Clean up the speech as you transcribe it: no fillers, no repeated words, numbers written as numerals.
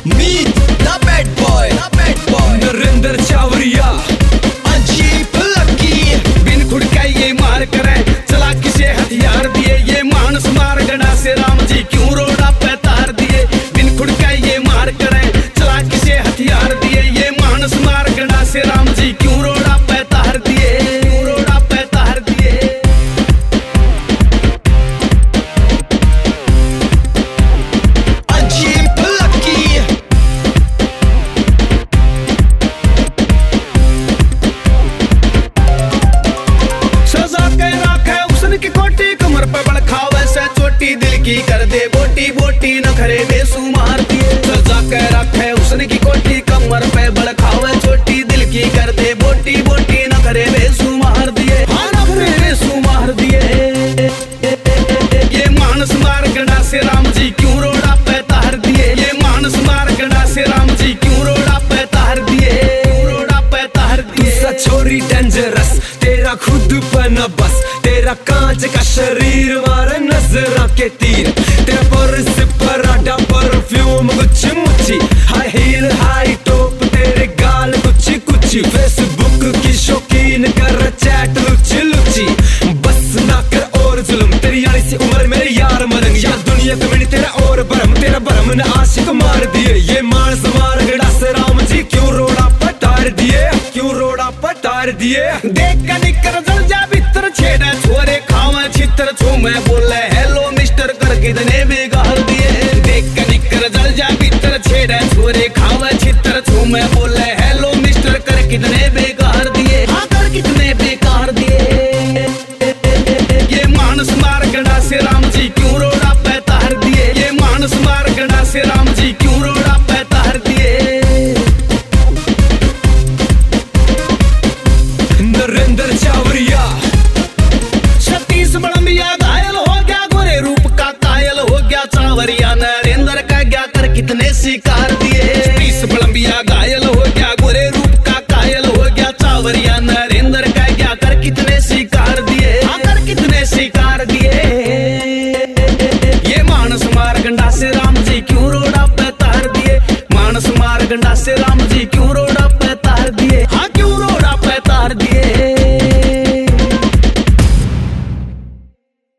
Meet the bad boy, Narendra Chawariya, अजीब lucky. बिन खुड़का ये मार करे, चला किसे हथियार दिए, ये मानस मार गड़ा से राम जी क्यों रोड़ा पे तार दिए। बिन खुड़का ये मार करे, चला किसे हथियार दिए, ये मानस मार गड़ा से राम जी क्यों रोड़ा पे तार दिए, क्यों रोड़ा पे तार दिए। अजीब लकी। सजा के राखे उसन की कोटी, कमर पे बड़ खावे से चोटी, दिल की कर दे बोटी बोटी, नखरे बेसुमार दिए। सजा के राखे उसन की कोटी, कमर पे बड़ खावे चोटी, दिल की कर दे बोटी बोटी, नखरे बेसुमार दिए, हाँ नखरे बेसुमार दिए। ये मानस मार गड़ा से राम जी क्यों रोड़ा पे तार दिए, ये मानस मार गड़ा से राम जी क्यों रोड़ा पे तार दिए, क्यों रोड़ा पे तार दिए। सा छोरी डेंजरस, तेरा खुद पर न बस, तेरा कांच का शरीर मारे नजरा के तीर, तेरा पर्स पर आटा परफ्यूम कुछ मुच्छी, हाई हील हाई टॉप तेरे गाल कुछ कुछ, फेसबुक की शौकीन कर चैट लुची लुची, बस ना कर और जुल्म, तेरी यारी सी उम्र मेरी यार मरंग, या दुनिया कमीनी तेरा और भरम, तेरा भरम ने आशिक मार दिए। ये मानस मार गड़ा से राम जी क्यों रोड़ा पटार दिए, क्यों रोड़ा पटार दिए। देख का निकर जल जा भीतर, छेड़ा छोरे खावा छितर, छू मैं बोले हेलो मिस्टर कर कितने बिगाड़ दिए। देख का निकर जल जा भीतर, छेड़ा छोरे खावा छितर, छू मैं बोले हेलो मिस्टर कर कितने बिगाड़ दिए, हाँ कर कितने बेकार दिए। ये मानस मार गड़ा से राम जी क्यों रोड़ा पे तार दिए, ये मानस मार गड़ा से राम जी क्यों रोड़ा पे तार दिए। नरेंद्र चावरिया, सतीश बड़मिया घायल हो गया, गोरे रूप का कायल हो गया, चावरिया नरेंद्र का गया कर कितने शिकार दिए। सतीश बड़मिया घायल हो गया, गोरे रूप का कायल हो गया, चावरिया नरेंद्र का गया कर कितने शिकार दिए, हाँ कर कितने शिकार दिए। ये मानस मार गंडा से राम जी क्यों रोड़ा पे तार दिए, मानस मार गंडा से राम